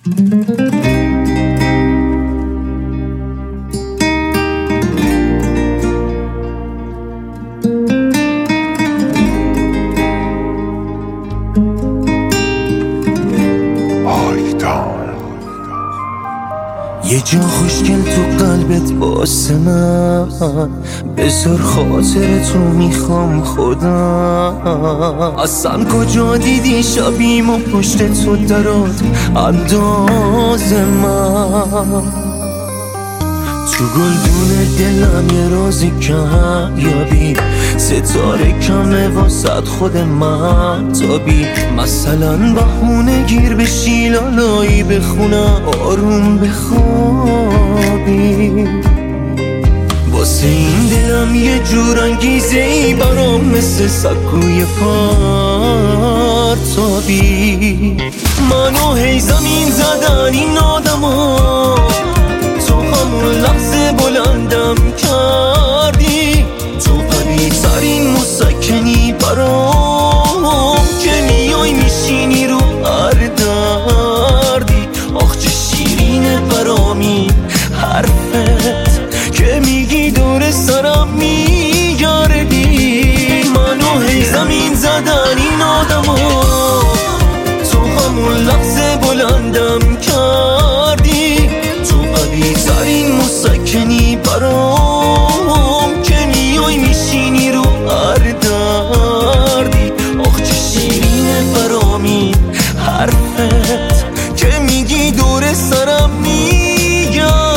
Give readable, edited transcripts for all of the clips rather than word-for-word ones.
یه جا خوشگل تو قلبت واسه من بذار خاطرتو میخوام خودم. اصلا کجا دیدی شبیم و پشت تو درات انداز من؟ تو گلدون دلم یه رازی کم یابی، ستاره کمه واسد خود من تابی. مثلا بهونه گیر بشی لالایی بخونم آروم بخوابی. واسه این دلم یه جور انگیزه ای برام مثل سکوی پرتابی. منو هی زمین زدن این آدما، تو همون لحظه بلندم کردی. تو قوی ترین مسکنی برام که میای میشینی رو هر دردی. آخ چه شیرینه برامی حرفت که میگی دور سرم میگردی. منو هی زمین زدن این آدما، تو همون لحظه بلندم کردی. تو قوی ترین مسکنی برام که میای میشینی رو هر دردی. آخ چه شیرینه برامی حرفت که میگی دور سرم میگردی.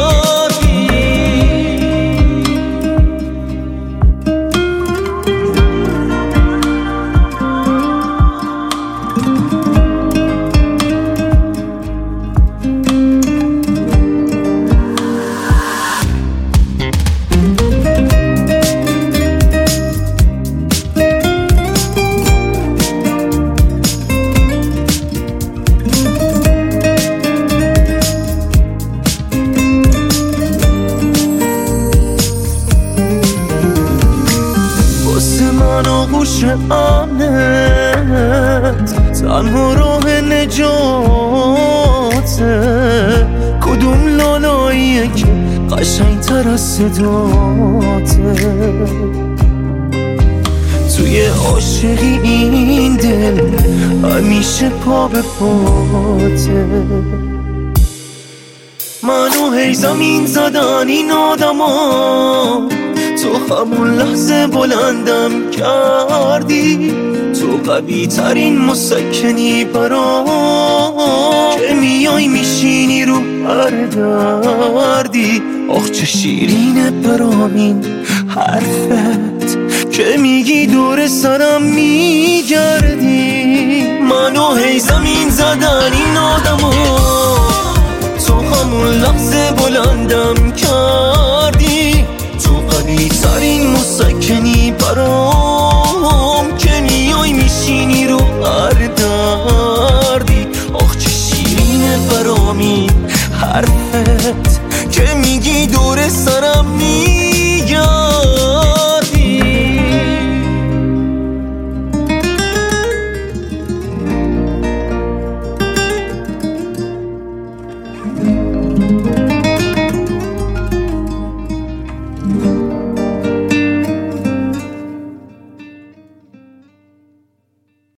من آغوش امنت تنها راه نجاته. کدوم لالاییه که قشنگتر از صداته؟ توی عاشقی این دل همیشه پا به پاته. منو هی زمین زدن این آدما، تو همون لحظه بلندم کردی. تو قوی ترین مسکنی برام که میای میشینی رو هر دردی. آخ چه شیرینه برام این حرفت که میگی دور سرم میگردی. منو هی زمین زدن این آدما، تو همون لحظه بلندم